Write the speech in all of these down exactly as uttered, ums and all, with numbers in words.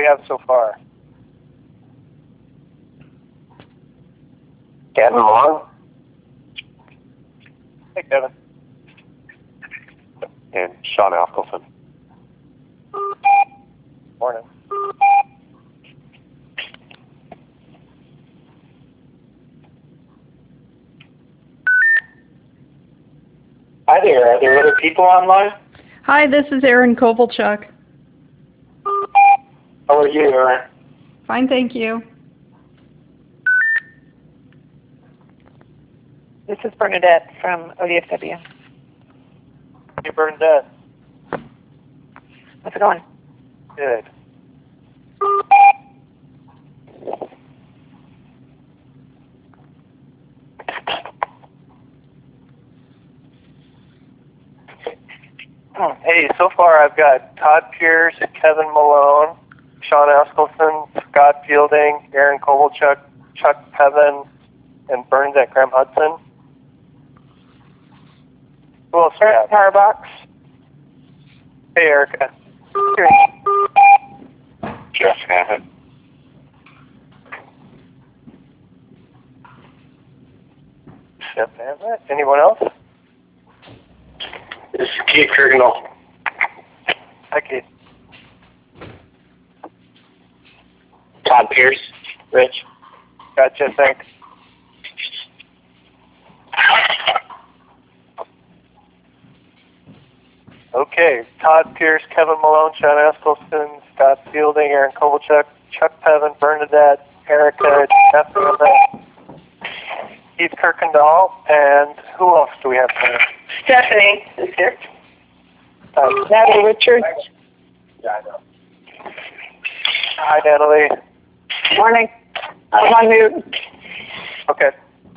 have so far? Kevin Long. Hey, Kevin. And Sean Askelson. Morning. Hi there. Are there other people online? Hi, this is Erin Kovalchuk. How are you, Erin? Fine, thank you. This is Bernadette from O D F W. Hey, Bernadette. How's it going? Good. Hey, so far I've got Todd Pierce, Kevin Malone, Sean Askelson, Scott Fielding, Aaron Kovalchuk, Chuck Pevin, and Bernadette Graham Hudson. Who else do we have? Starbucks. Hey, Erica. Jeff Hammond. Jeff Hammett. Anyone else? This is Keith Kirkendall. Hi, Keith. Todd Pierce. Rich. Gotcha, thanks. Okay, Todd Pierce, Kevin Malone, Sean Askelson, Scott Fielding, Aaron Kovalchuk, Chuck Pevin, Bernadette, Erica, Jeff Hammett, Keith Kirkendall, and who else do we have there? Stephanie is here. Uh, Natalie Richards. Yeah, I know. Hi, Natalie. Morning. I'm on mute. Okay.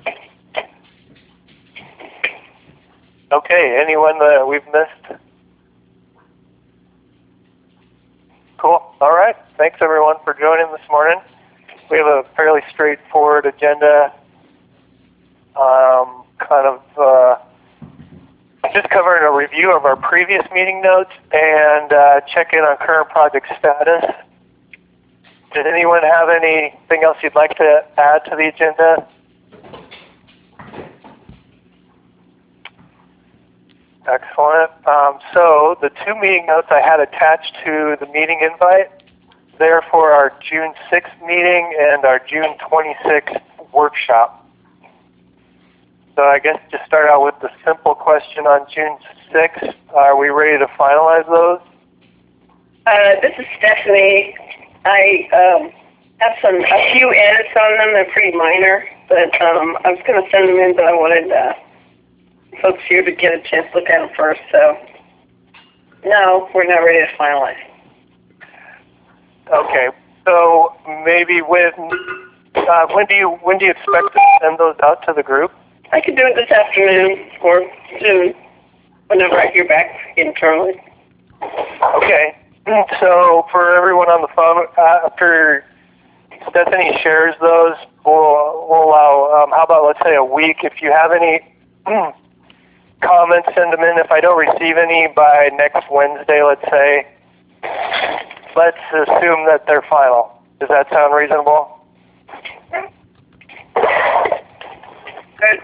Okay, anyone that we've missed? Cool. All right. Thanks, everyone, for joining this morning. We have a fairly straightforward agenda, um, kind of uh, just covering a review of our previous meeting notes and uh, check in on current project status. Does anyone have anything else you'd like to add to the agenda? Excellent. Um, so the two meeting notes I had attached to the meeting invite, they're for our June sixth meeting and our June twenty-sixth workshop. So I guess to start out with the simple question on June sixth, are we ready to finalize those? Uh, this is Stephanie. I um, have some a few edits on them. They're pretty minor, but um, I was going to send them in, but I wanted uh, folks here to get a chance to look at them first. So, no, we're not ready to finalize. Okay. So maybe with uh, when do you when do you expect to send those out to the group? I could do it this afternoon or soon, whenever I hear back internally. Okay. So for everyone on the phone, uh, after Stephanie shares those, we'll, we'll allow, um, how about let's say a week. If you have any comments, send them in. If I don't receive any by next Wednesday, let's say, let's assume that they're final. Does that sound reasonable? Good.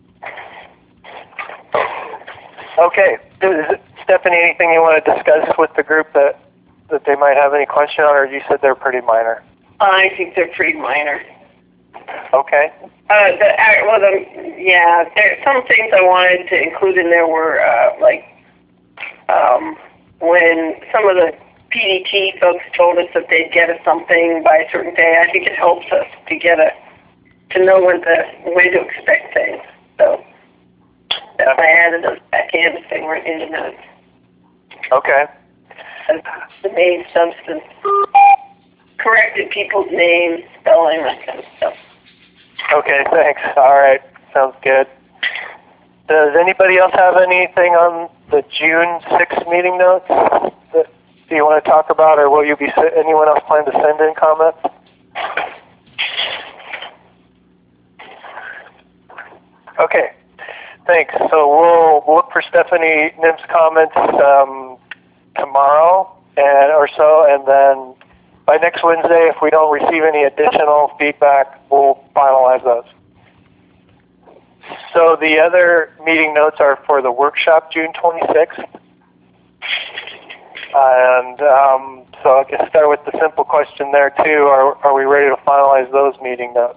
Okay. Is, Stephanie, anything you want to discuss with the group that, that they might have any question on, or you said they're pretty minor? I think they're pretty minor. Okay. Uh, the, uh, well, the, yeah, there, some things I wanted to include in there were, uh, like, um, when some of the P D T folks told us that they'd get us something by a certain day. I think it helps us to get a, to know when the, when to expect things. So, I added those back in if they weren't in the notes. Okay. And the name, substance, corrected people's names, spelling, that kind of stuff. Okay, thanks. All right, sounds good. Does anybody else have anything on the June sixth meeting notes that you want to talk about, or will you be, anyone else plan to send in comments? Okay, thanks. So we'll look for Stephanie Nim's comments um, tomorrow and or so, and then by next Wednesday, if we don't receive any additional feedback, we'll finalize those. So the other meeting notes are for the workshop June twenty-sixth. And um, so I guess start with the simple question there too. Are, are we ready to finalize those meeting notes?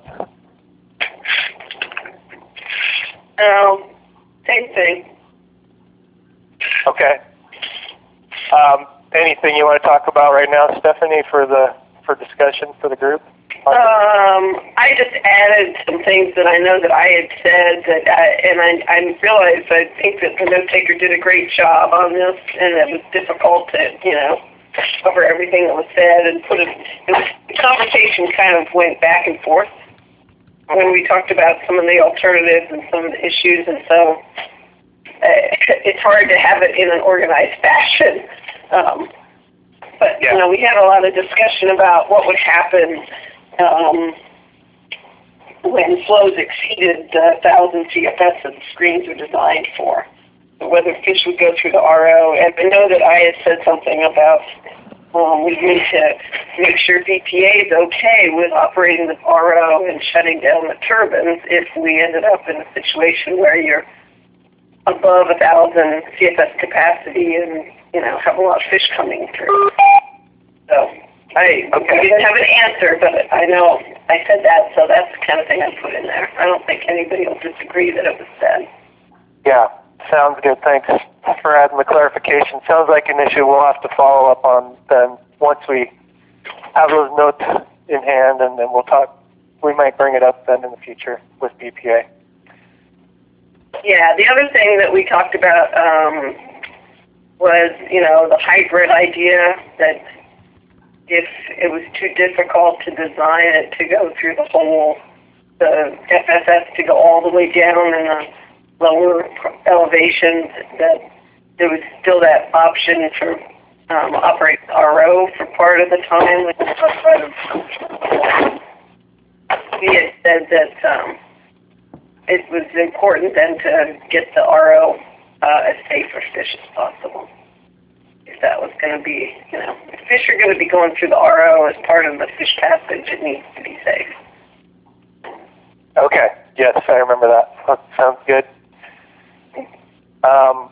Um, same thing. Okay. Um, anything you want to talk about right now, Stephanie, for the for discussion for the group? Um, I just added some things that I know that I had said, that I, and I, I realized I think that the note taker did a great job on this, and it was difficult to, you know, cover everything that was said and put it. it was, the conversation kind of went back and forth when we talked about some of the alternatives and some of the issues, and so uh, it's hard to have it in an organized fashion. Um, but yeah. you know, we had a lot of discussion about what would happen Um, when flows exceeded the one thousand C F S that the screens are designed for, whether fish would go through the R O. And I know that I had said something about um, we need to make sure B P A is okay with operating the R O and shutting down the turbines if we ended up in a situation where you're above one thousand C F S capacity and, you know, have a lot of fish coming through. So I, okay. I didn't have an answer, but I know I said that, so that's the kind of thing I put in there. I don't think anybody will disagree that it was said. Yeah, sounds good. Thanks for adding the clarification. Sounds like an issue we'll have to follow up on then once we have those notes in hand, and then we'll talk. We might bring it up then in the future with B P A. Yeah, the other thing that we talked about um, was, you know, the hybrid idea, that if it was too difficult to design it to go through the whole, the F S S to go all the way down in the lower elevations, that there was still that option for um, operate the R O for part of the time. We had said that um, it was important then to get the R O uh, as safe for fish as possible. If that was going to be, you know, if fish are going to be going through the R O as part of the fish passage, it needs to be safe. Okay. Yes, I remember that. That sounds good. Um,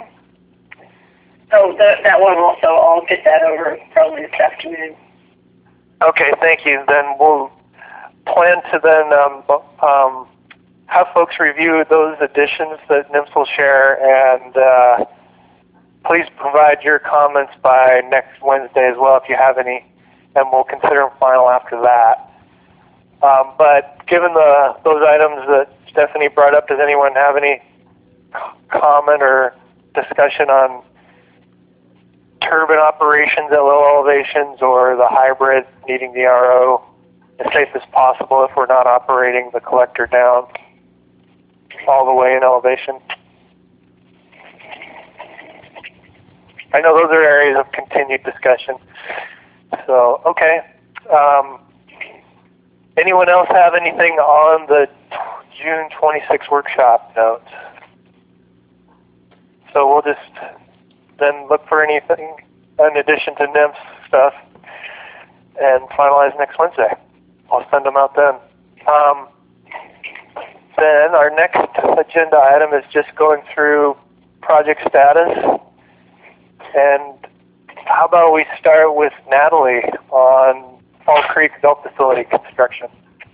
so the, that one also, I'll get that over probably this afternoon. okay, thank you. Then we'll plan to then um, um, have folks review those additions that N I M S will share, and uh, please provide your comments by next Wednesday as well if you have any, and we'll consider them final after that. Um, but given the those items that Stephanie brought up, does anyone have any comment or discussion on turbine operations at low elevations or the hybrid needing the R O as safe as possible if we're not operating the collector down all the way in elevation? I know those are areas of continued discussion. So, okay. Um, anyone else have anything on the June twenty-sixth workshop notes? So we'll just then look for anything in addition to N I M S stuff and finalize next Wednesday. I'll send them out then. Um, then our next agenda item is just going through project status. And how about we start with Natalie on Fall Creek Adult Facility construction?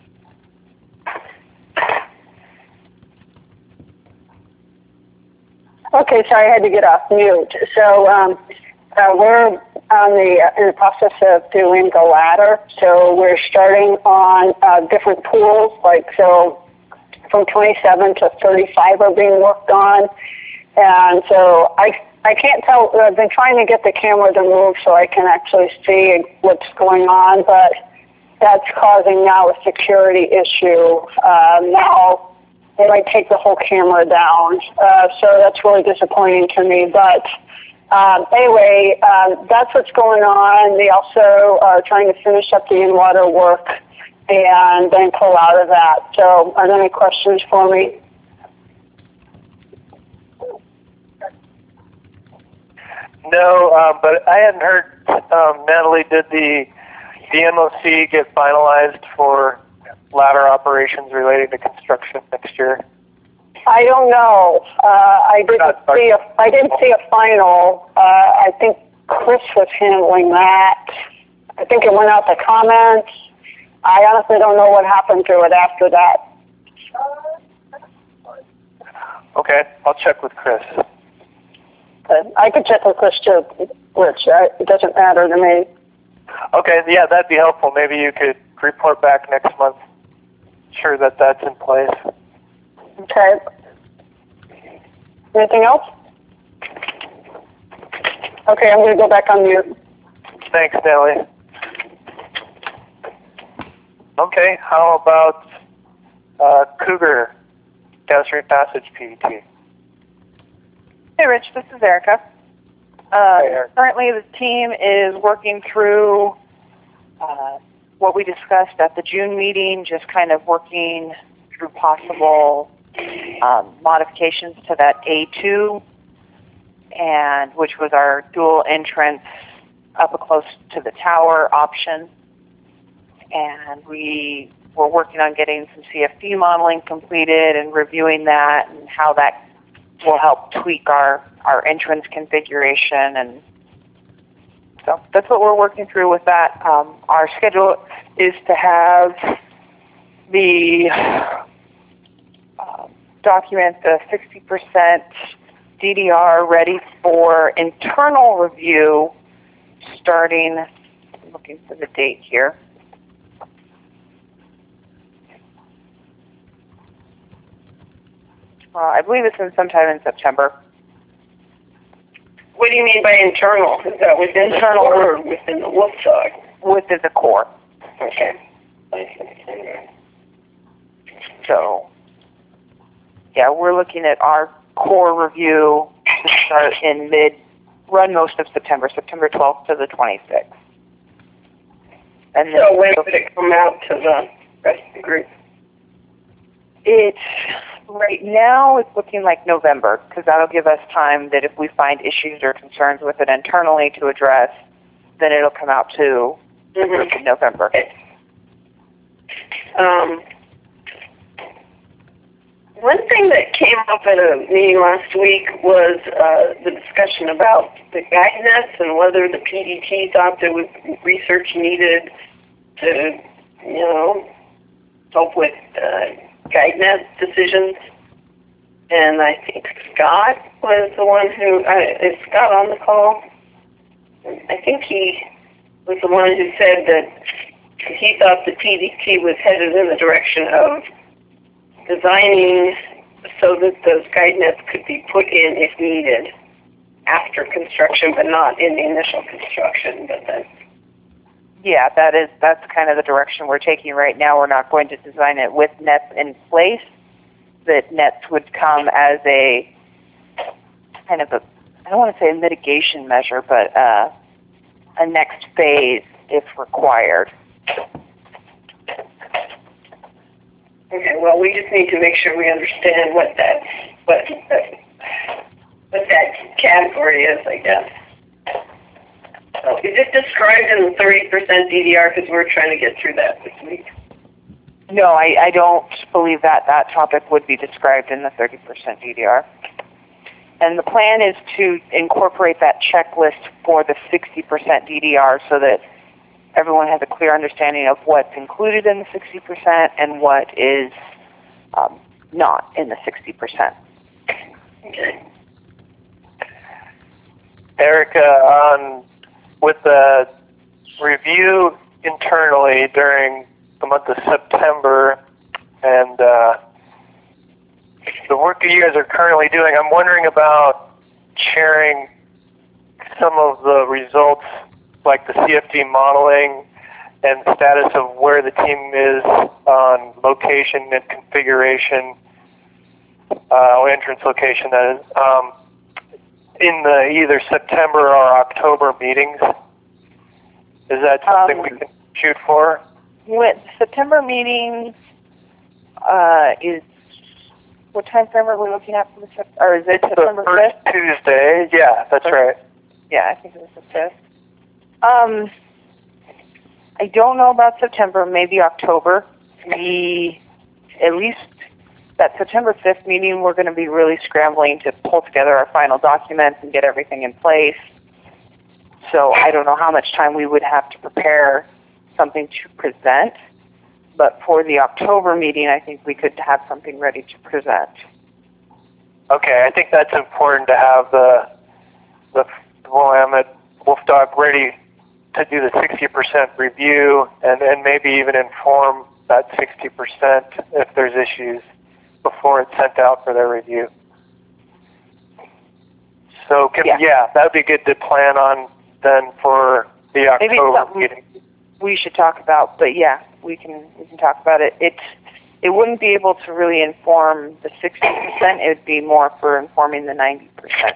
Okay, sorry, I had to get off mute. So um, uh, we're on the uh, in the process of doing the ladder. So we're starting on uh, different pools, like so from twenty-seven to thirty-five are being worked on, and so I I can't tell. I've been trying to get the camera to move so I can actually see what's going on, but that's causing now a security issue. Uh, now. They might take the whole camera down, uh, so that's really disappointing to me. But um, anyway, um, that's what's going on. They also are trying to finish up the in-water work and then pull out of that. So are there any questions for me? No, um, but I hadn't heard um, Natalie did the the M O C get finalized for ladder operations related to construction next year? I don't know. Uh, I didn't Not- see a, I didn't see a final. Uh, I think Chris was handling that. I think it went out to comments. I honestly don't know what happened to it after that. Okay, I'll check with Chris. But I could check with Chris too, which uh, it doesn't matter to me. Okay, yeah, that'd be helpful. Maybe you could report back next month. Sure that that's in place. Okay. Anything else? Okay, I'm going to go back on mute. Thanks, Nellie. Okay, how about uh, Cougar Downstream Passage P D T? Hey Rich, this is Erica. Uh, Hey, Erica. Currently the team is working through uh, what we discussed at the June meeting, just kind of working through possible um, modifications to that A two, and which was our dual entrance up close to the tower option. And we were working on getting some C F D modeling completed and reviewing that and how that will help tweak our, our entrance configuration. And so that's what we're working through with that. Um, our schedule is to have the uh, document, the sixty percent D D R ready for internal review starting, I'm looking for the date here. Uh, I believe it's in sometime in September. What do you mean by internal? Is that within Internal. the core or within the wolf dog? Within the core. Okay. So, yeah, we're looking at our core review to start in mid, run most of September, September twelfth to the twenty-sixth. And then So when would it come out to the rest of the group? it's, right now it's looking like November, because that'll give us time that if we find issues or concerns with it internally to address, then it'll come out to the group in November. Okay. Um, one thing that came up at a meeting last week was uh, the discussion about the guide nets and whether the P D T thought there was research needed to, you know, help with uh, guide net decisions. And I think Scott was the one who, uh, is Scott on the call? I think he was the one who said that he thought the P D T was headed in the direction of designing so that those guide nets could be put in if needed after construction, but not in the initial construction. But then, Yeah, that is, that's kind of the direction we're taking right now. We're not going to design it with nets in place. That nets would come as a kind of a, I don't want to say a mitigation measure, but uh, a next phase if required. okay, well, we just need to make sure we understand what that, what, what that category is, I guess. So is it described in the thirty percent D D R? Because we're trying to get through that this week. No, I, I don't believe that that topic would be described in the thirty percent D D R. And the plan is to incorporate that checklist for the sixty percent D D R so that everyone has a clear understanding of what's included in the sixty percent and what is um, not in the sixty percent. Okay. Erica, on with the review internally during the month of September and uh, the work that you guys are currently doing, I'm wondering about sharing some of the results, like the C F D modeling and status of where the team is on location and configuration, uh, or entrance location that is, um, in the either September or October meetings. Is that something Um, we can shoot for? With September meeting uh, is, what time frame are we looking at for the Sep- or is it September The first fifth? Tuesday, yeah, that's right. Yeah, I think it was the fifth. Um, I don't know about September, maybe October. We, at least that September fifth meeting, we're going to be really scrambling to pull together our final documents and get everything in place. So I don't know how much time we would have to prepare something to present. But for the October meeting, I think we could have something ready to present. Okay, I think that's important to have the the Willamette Wolf Dog ready to do the sixty percent review, and then maybe even inform that sixty percent if there's issues before it's sent out for their review. So can, yeah. yeah, that would be good to plan on then for the October meeting. We should talk about, but yeah, we can we can talk about it. It it wouldn't be able to really inform the sixty percent. It would be more for informing the ninety percent.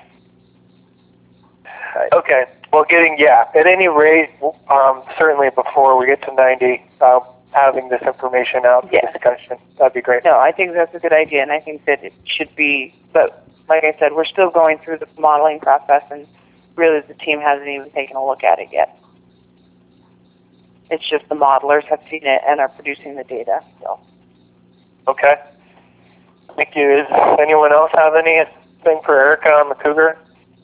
Okay. Well, getting yeah. At any rate, um, certainly before we get to ninety, uh, having this information out for yeah. discussion, that'd be great. No, I think that's a good idea, and I think that it should be. But like I said, we're still going through the modeling process, and really the team hasn't even taken a look at it yet. It's just the modelers have seen it and are producing the data. So. Okay. Thank you. Does anyone else have anything for Erica on the Cougar?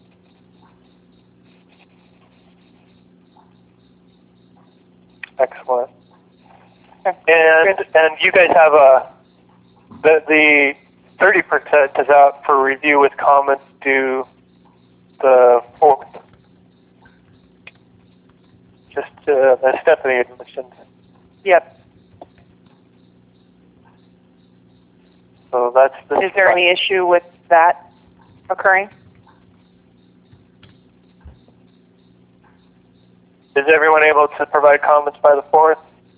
Excellent. Okay. And Good. and you guys have a the the thirty percent is out for review with comments due the fourth. Just uh, as Stephanie had mentioned. Yep. So that's the. Is there any issue with that occurring? Is everyone able to provide comments by the fourth?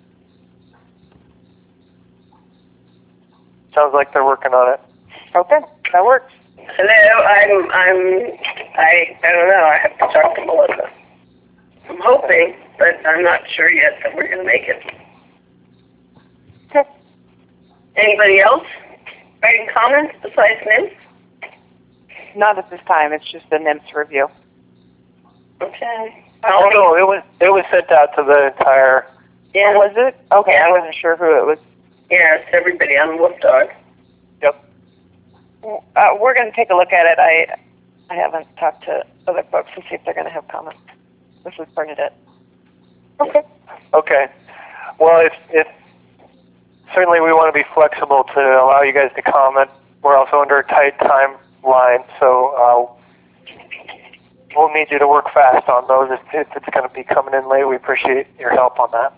Sounds like they're working on it. Okay, that works. Hello, I'm, I'm, I, I don't know, I have to talk to Melissa. I'm hoping, but I'm not sure yet that we're going to make it. Okay. Anybody else writing comments besides N I M S? Not at this time. It's just the N I M S review. Okay. Oh no, it was it was sent out to the entire. Yeah. Oh, was it? Okay, Yeah. I wasn't sure who it was. Yeah, it's everybody on Wolf Dog. Yep. Uh, we're going to take a look at it. I I haven't talked to other folks to see if they're going to have comments. This is Bernadette. Okay. Okay. Well, if if certainly we want to be flexible to allow you guys to comment. We're also under a tight timeline, so uh, we'll need you to work fast on those. If, if it's going to be coming in late, we appreciate your help on that.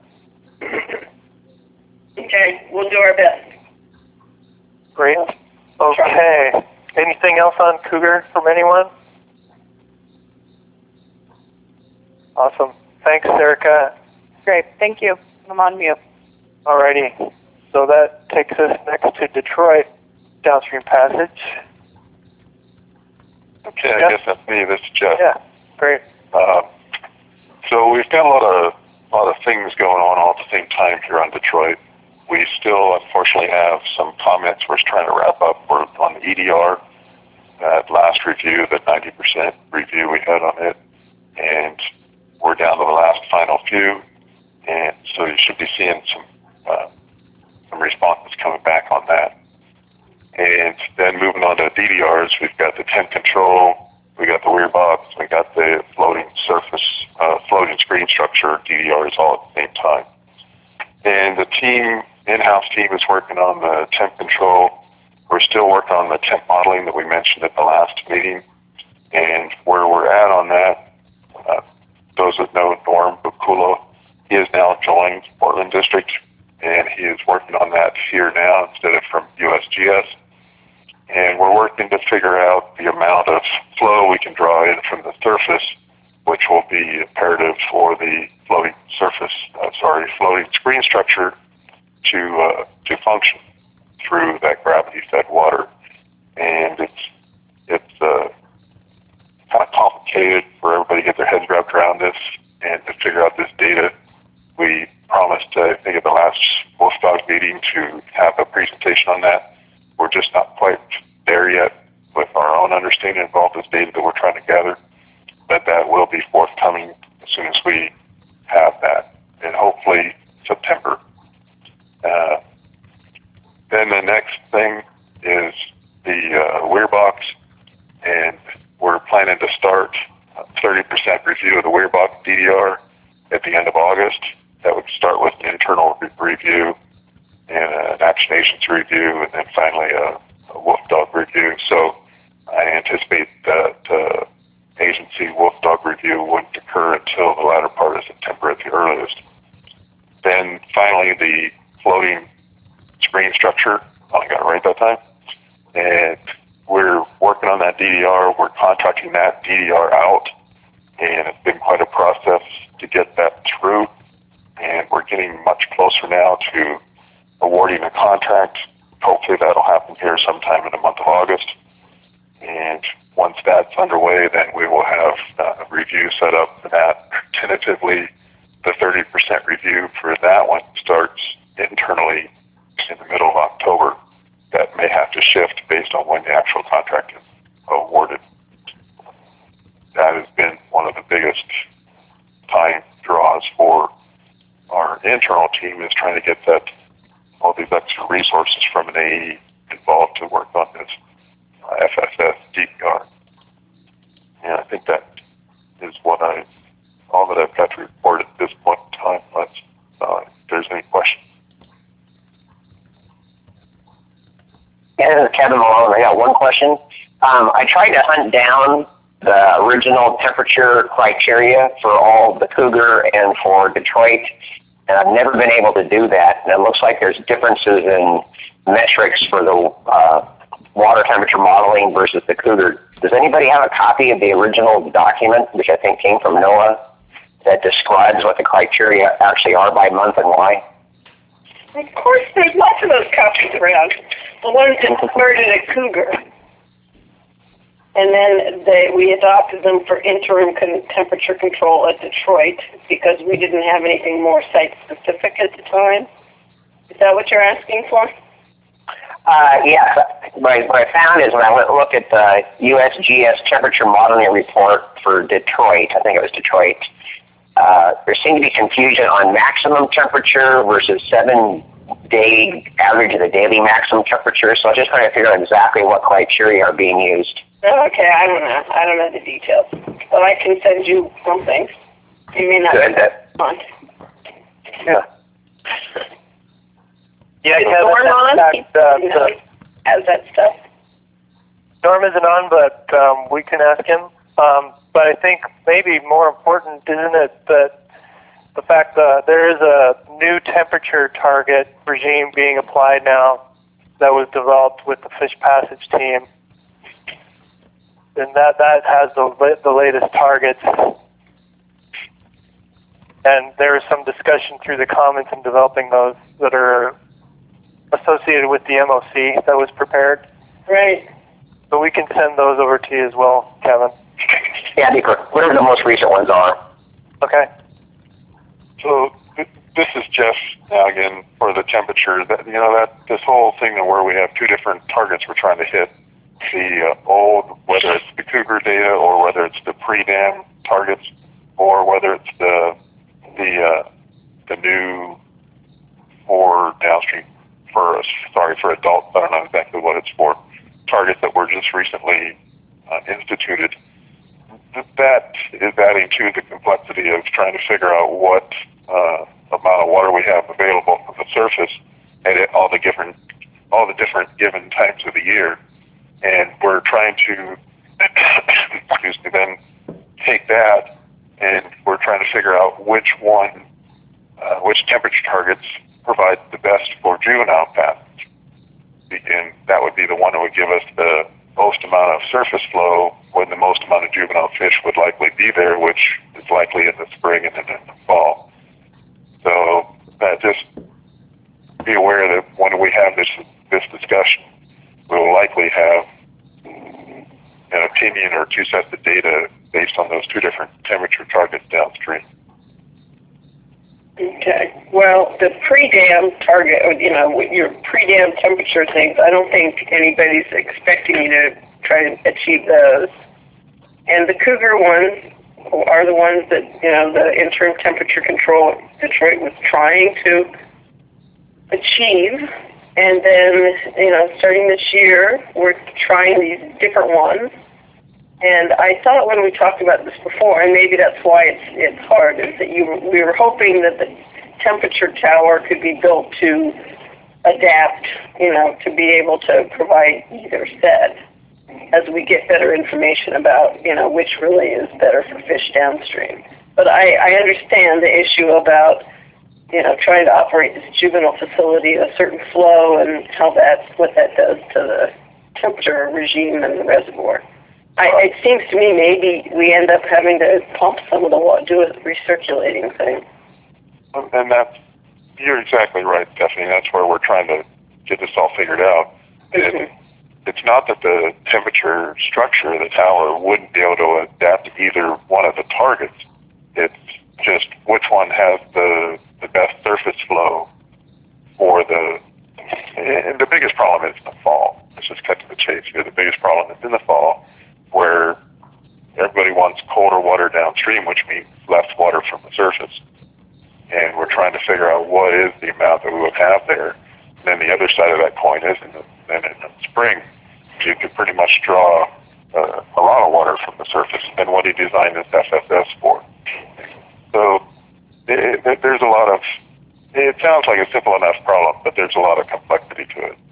Okay, we'll do our best. Great. Okay. Anything else on Cougar from anyone? Awesome. Thanks, Erica. Great. Thank you. I'm on mute. Alrighty. So that takes us next to Detroit Downstream Passage. Okay, I Jeff? guess that's me. This is Jeff. Yeah. Great. Uh, so we've got a lot of lot of things going on all at the same time here on Detroit. We still, unfortunately, have some comments we're trying to wrap up. We're on the E D R, that last review, the ninety percent review we had on it, and we're down to the last final few. And so you should be seeing some uh, some responses coming back on that. And then moving on to D D Rs, we've got the temp control, we got the weir box, we got the floating surface, uh, floating screen structure D D Rs all at the same time. And the team, in-house team is working on the temp control. We're still working on the temp modeling that we mentioned at the last meeting. And where we're at on that, uh, those that know Norm Bukulo, he has now joined Portland District, and he is working on that here now instead of from U S G S. And we're working to figure out the amount of flow we can draw in from the surface, which will be imperative for the floating surface, uh, sorry, floating screen structure to uh, to function through that gravity-fed water. And it's it's uh, kind of complicated for everybody to get their heads wrapped around this and to figure out this data. We promised, uh, I think, at the last Wolf Dog meeting to have a presentation on that. We're just not quite there yet with our own understanding of all this data that we're trying to gather, but that will be forthcoming as soon as we have that. in hopefully September. Uh, then the next thing is the uh, weir box, and we're planning to start a thirty percent review of the weir box D D R at the end of August. That would start with an internal re- review and an action agents review, and then finally a, a wolf dog review. So I anticipate that uh, agency wolf dog review wouldn't occur until the latter part of September at the earliest. Then finally the floating screen structure, I got it right that time, and we're working on that D D R. We're contracting that D D R out, and it's been quite a process to get that through, and we're getting much closer now to awarding a contract. Hopefully that'll happen here sometime in the month of August, and once that's underway, then we will have a review set up for that. Tentatively, the thirty percent review for that one starts internally in the middle of October. That may have to shift based on when the actual contract is awarded. That has been one of the biggest time draws for our internal team, is trying to get that all these extra resources from an A E involved to work on this uh, F S S D P R. And I think that is what I, all that I've got to report at this point in time. Unless uh, if there's any questions. Yeah, this is Kevin Malone. I got one question. Um, I tried to hunt down the original temperature criteria for all the Cougar and for Detroit, and I've never been able to do that. And it looks like there's differences in metrics for the uh, water temperature modeling versus the Cougar. Does anybody have a copy of the original document, which I think came from NOAA, that describes what the criteria actually are by month and why? Of course, there's lots of those copies around. The ones that started at Cougar. And then they, we adopted them for interim con- temperature control at Detroit because we didn't have anything more site-specific at the time. Is that what you're asking for? Uh, yes. What I found is when I went and looked at the U S G S temperature modeling report for Detroit, I think it was Detroit, uh, there seemed to be confusion on maximum temperature versus seven-day average of the daily maximum temperature. So I was just trying to figure out exactly what criteria are being used. Okay, I don't know. I don't know the details. But I can send you something. You may not Good. want. Yeah. Yeah, Is Kevin, Norm on? that, uh, You know, the, has that stuff? Norm isn't on, but um, we can ask him. Um, but I think maybe more important, isn't it, that the fact that there is a new temperature target regime being applied now that was developed with the Fish Passage team, and that, that has the, the latest targets. And there is some discussion through the comments in developing those that are associated with the M O C that was prepared. Right. So we can send those over to you as well, Kevin. Yeah, whatever the most recent ones are. Okay. So th- this is Jeff now again for the temperature. That, you know, that this whole thing where we have two different targets we're trying to hit. The uh, old, whether it's the Cougar data or whether it's the pre-dam targets, or whether it's the the uh, the new for downstream for sorry for adults. I don't know exactly what it's for. Targets that were just recently uh, instituted. That is adding to the complexity of trying to figure out what uh, amount of water we have available from the surface at it, all the different all the different given times of the year. And we're trying to, excuse me, then take that and we're trying to figure out which one, uh, which temperature targets provide the best for juvenile passage. And that would be the one that would give us the most amount of surface flow when the most amount of juvenile fish would likely be there, which is likely in the spring and then in the fall. So uh, just be aware that when we have this this discussion, we will likely have an opinion or two sets of data based on those two different temperature targets downstream. Okay. Well, the pre-dam target, or, you know, your pre-dam temperature things, I don't think anybody's expecting you to try to achieve those. And the Cougar ones, are the ones that, you know, the interim temperature control at Detroit was trying to achieve. And then, you know, starting this year, we're trying these different ones. And I thought when we talked about this before, and maybe that's why it's it's hard, is that you we were hoping that the temperature tower could be built to adapt, you know, to be able to provide either set as we get better information about, you know, which really is better for fish downstream. But I, I understand the issue about, you know, trying to operate this juvenile facility at a certain flow and how that, what that does to the temperature regime in the reservoir. I, it seems to me maybe we end up having to pump some of the water, do a recirculating thing. And that's, you're exactly right, Stephanie. That's where we're trying to get this all figured out. Mm-hmm. It, it's not that the temperature structure of the tower wouldn't be able to adapt to either one of the targets. It's just which one has the, the best surface flow for the, and the biggest problem is in the fall. Let's just cut to the chase here. The biggest problem is in the fall, where everybody wants colder water downstream, which means less water from the surface. And we're trying to figure out what is the amount that we would have there. And then the other side of that coin is, in the, then in the spring, you could pretty much draw uh, a lot of water from the surface. And what he designed this F S S for. So it, it, there's a lot of, it sounds like a simple enough problem, but there's a lot of complexity to it.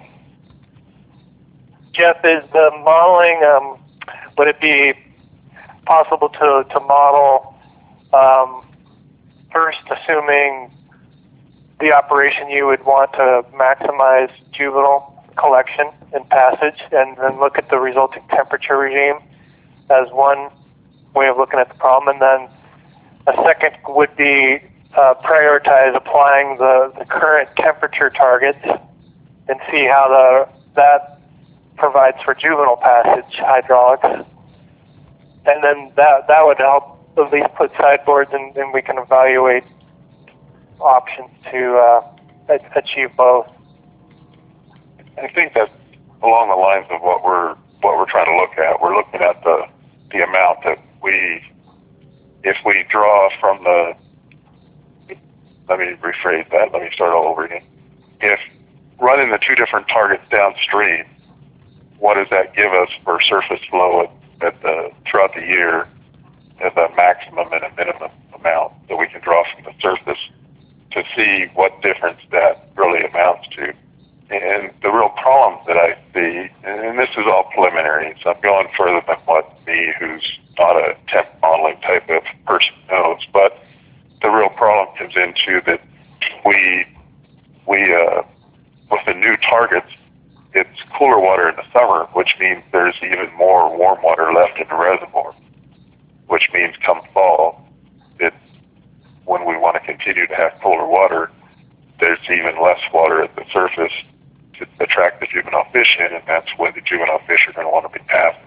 Jeff, is the modeling, um, would it be possible to, to model um, first, assuming the operation you would want to maximize juvenile collection and passage, and then look at the resulting temperature regime as one way of looking at the problem, and then a second would be uh, prioritize applying the, the current temperature targets and see how the that provides for juvenile passage hydraulics, and then that that would help at least put sideboards, and, and we can evaluate options to uh, achieve both. I think that's along the lines of what we're what we're trying to look at. We're looking at the the amount that we, if we draw from the, let me rephrase that, let me start all over again. If running the two different targets downstream, what does that give us for surface flow at, at the throughout the year as a maximum and a minimum amount that we can draw from the surface to see what difference that really amounts to. And the real problem that I see, and this is all preliminary, so I'm going further than what me, who's not a temp modeling type of person, knows, but the real problem comes into that we, we uh, with the new targets, it's cooler water in the summer, which means there's even more warm water left in the reservoir, which means come fall, it's when we want to continue to have cooler water, there's even less water at the surface to attract the juvenile fish in, and that's when the juvenile fish are going to want to be passed.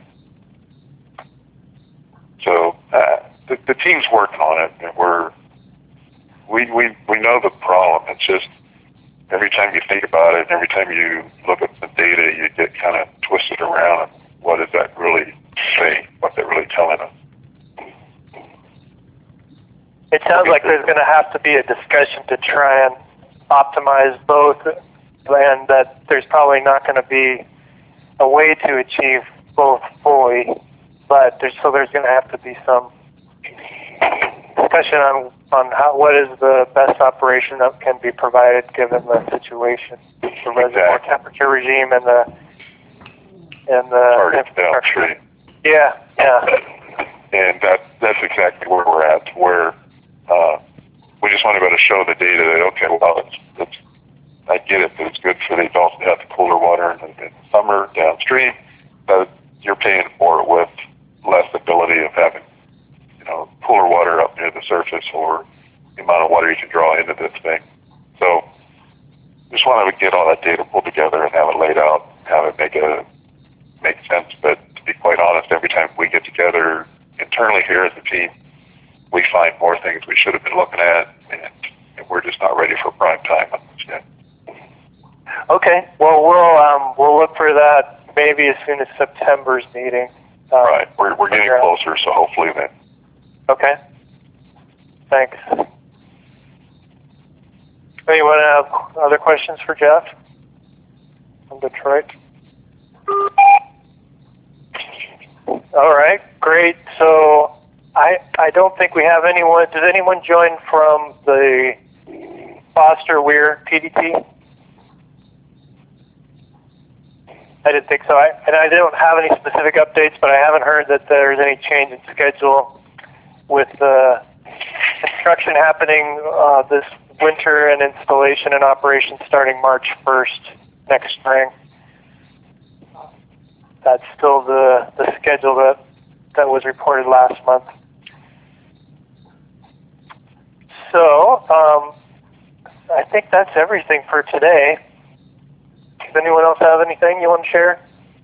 So uh, the, the team's working on it, and we're we we we know the problem. It's just every time you think about it, every time you look at the data, you get kind of twisted around. What does that really say? What's it really telling us? It sounds like there's going to have to be a discussion to try and optimize both, and that there's probably not going to be a way to achieve both fully, but there's, so there's going to have to be some discussion on, on how, what is the best operation that can be provided given the situation, the reservoir Exactly. temperature regime and the and the Targets downstream. Yeah, yeah. And that that's exactly where we're at, where uh, we just want to be able to show the data that, okay, well, it's, it's, I get it, that it's good for the adults to have the cooler water in the, in the summer downstream, but you're paying for it with less ability of having, you know, cooler water up near the surface, or the amount of water you can draw into this thing. So just want to get all that data pulled together and have it laid out, have it make a make sense. But to be quite honest, every time we get together internally here as a team, we find more things we should have been looking at, and, and we're just not ready for prime time on this yet. Okay. Well, we'll um, we'll look for that maybe as soon as September's meeting. Um, Right. We're we're getting closer, so hopefully then Okay. Thanks. Anyone have other questions for Jeff from Detroit? All right, great. So I I don't think we have anyone. Does anyone join from the Foster Weir P D T? I didn't think so. I, and I don't have any specific updates, but I haven't heard that there's any change in schedule with the construction happening uh, this winter and installation and operation starting March first next spring. That's still the, the schedule that, that was reported last month. So um, I think that's everything for today. Does anyone else have anything you want to share?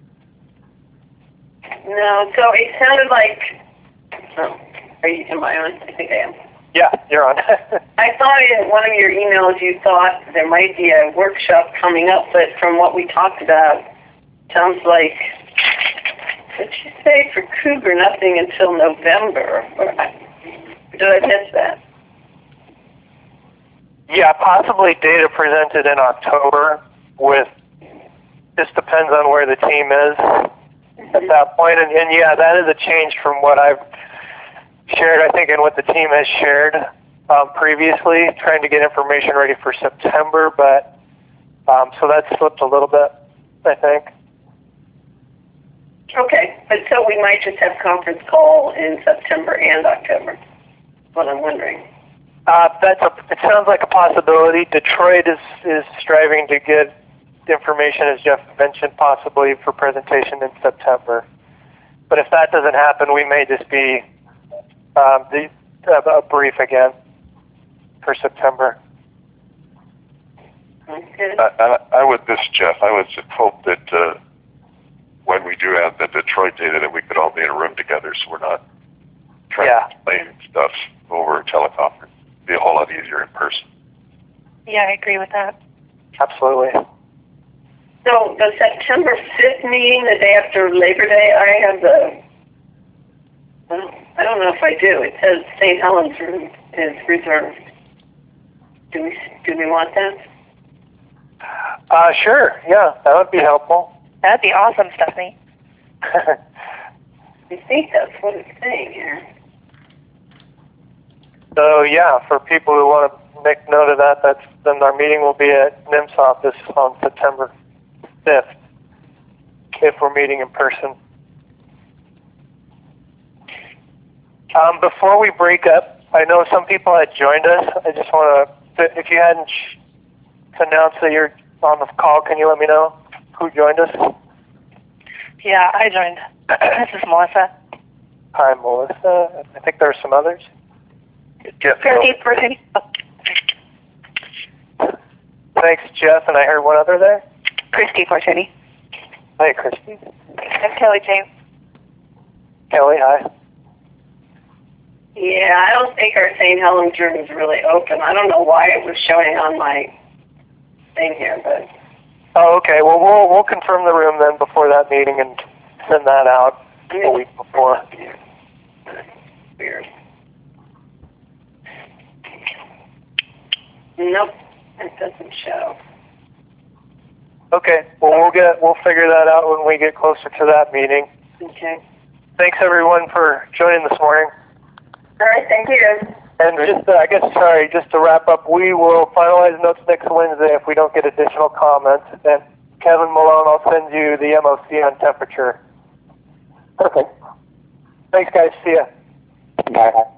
No, so it sounded like, oh, are you, am I on? I think I am. Yeah, you're on. I thought in one of your emails you thought there might be a workshop coming up, but from what we talked about, sounds like, what did you say for Cougar, nothing until November? Or, did I miss that? Yeah, possibly data presented in October with, just depends on where the team is at that point. And, and yeah, that is a change from what I've shared, I think, and what the team has shared um, previously, trying to get information ready for September, but um, so that slipped a little bit, I think. Okay, but so we might just have conference call in September and October. That's what I'm wondering. Uh, that's a, it sounds like a possibility. Detroit is, is striving to get information, as Jeff mentioned, possibly for presentation in September. But if that doesn't happen, we may just be um, the, a brief again for September. Okay. I, I, I would, this Jeff, I would just hope that uh, when we do have the Detroit data that we could all be in a room together so we're not trying Yeah. to explain stuff over a teleconference. It'd be a whole lot easier in person. Yeah, I agree with that. Absolutely. So the September fifth meeting, the day after Labor Day, I have the, well, I don't know if I do. It says Saint Helens room is reserved. Do we, do we want that? Uh, sure, yeah, that would be helpful. That'd be awesome, Stephanie. I think that's what it's saying here. So yeah, for people who want to make note of that, that's then our meeting will be at N I M S office on September fifth, if we're meeting in person. Um, before we break up, I know some people had joined us. I just want to, if you hadn't announced that you're on the call, can you let me know who joined us? Yeah, I joined. This is Melissa. Hi, Melissa. I think there are some others. Jeff. Christy Portini. Thanks, Jeff. And I heard one other there. Christy Portini. Hi, Christy. I'm Kelly James. Kelly, hi. Yeah, I don't think our Saint Helens room is really open. I don't know why it was showing on my thing here, but. Oh, okay. Well, we'll we'll confirm the room then before that meeting and send that out a week before. Weird. Nope, it doesn't show. Okay. Well, we'll get we'll figure that out when we get closer to that meeting. Okay. Thanks everyone for joining this morning. All right, thank you. And just, uh, I guess, sorry, just to wrap up, we will finalize notes next Wednesday if we don't get additional comments. And Kevin Malone, I'll send you the M O C on temperature. Perfect. Thanks, guys. See ya. Bye.